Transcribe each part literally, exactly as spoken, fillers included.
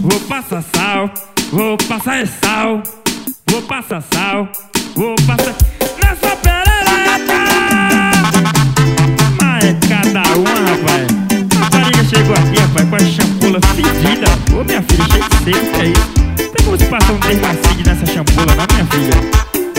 vou passar sal, vou passar sal, vou passar sal, vou passar nessa perereca. Mas é cada uma, rapaz. A rapariga chegou aqui, rapaz, com a champola fedida. Ô, minha filha, cheio de seco, que é isso? Não tem como se passar um dermacide nessa champola, não, minha filha.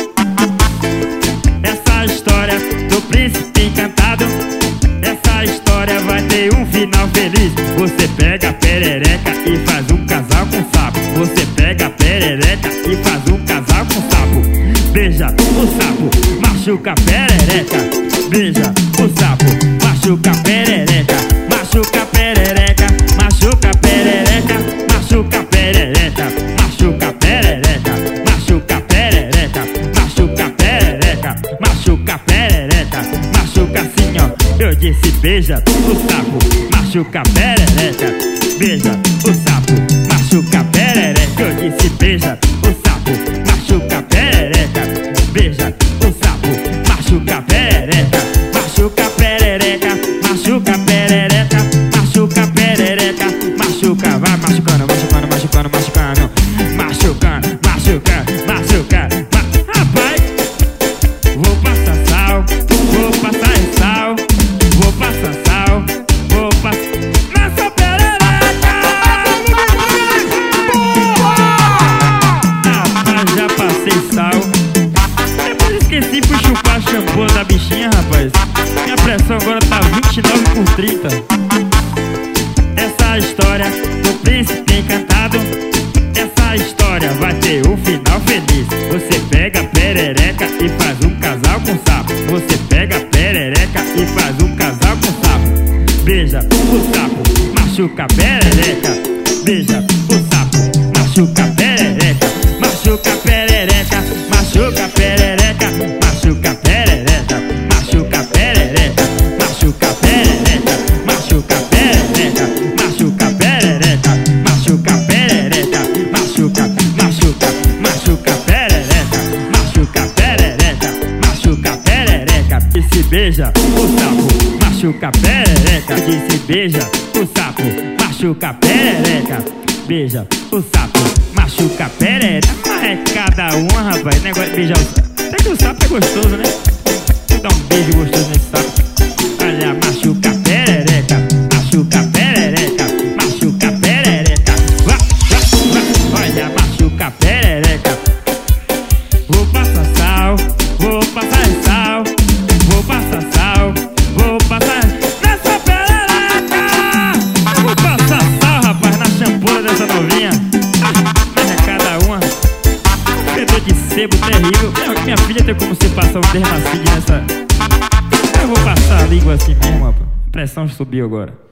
Essa história do príncipe encantado, essa história vai ter um final feliz. Você pega a perereca e faz um casal com sapo. Você pega a perereca e faz um casal com sapo. Beija o sapo, machuca a perereca. Beija o sapo, machuca a perereca. Machuca a perereca, machuca a perereca. Machuca a perereca, machuca a perereca. Machuca a perereca, machuca a perereca. Machuca a perereca, machuca assim, ó. Eu disse beija o sapo, machuca a perereca. Beija o sapo, machuca a perereca. Eu disse beija o sapo, machuca a perereca. Beija o sapo, machuca a perereca. Machuca a perereca, machuca a perereca. Machuca a perereca, machuca, vai machucando, machucando, machucando, machucando. Machucando, machucando, machucando. Rapaz, vou passar sal, vou passar sal, vou passar sal, vou passar nessa perereca. Rapaz, já passei sal. Depois esqueci por chupar a shampoo da bichinha, rapaz. Minha pressão agora tá vinte e nove por trinta. Essa história do príncipe encantado, essa história vai ter um final feliz. Você pega a perereca e faz um casal com sapo. Você pega a perereca e faz um casal com sapo. Beija o sapo, machuca a perereca. Beija o sapo, machuca a perereca. Machuca a perereca, machuca a perereca. Machuca a perereca, machuca a perereca. Machuca a perereca, machuca a perereca. Machuca a perereca, machuca a perereca. Machuca, machuca, machuca a perereca. Machuca a perereca, machuca a perereca. E se beija o sapo, machuca a perereca. Disse beija o sapo, machuca a perereca. Beija o sapo, machuca a perereca. Mas é cada uma, rapaz. Negócio de beijar o sapo. Até que o sapo é gostoso, né? Vou dar um beijo gostoso nesse sapo. Olha, machuca a perereca, machuca a perereca. Machuca a perereca. Vá, vá, vá. Olha, machuca a perereca. Vou passar sal, vou passar sal, vou passar sal, vou passar nessa perereca. Vou passar sal, rapaz, na champola dessa novinha. Mas é cada uma. Fedor de sebo terrível. Minha, minha filha tem como se passar um dermacide nessa. Eu vou passar a língua assim mesmo, rapaz. A pressão subiu agora.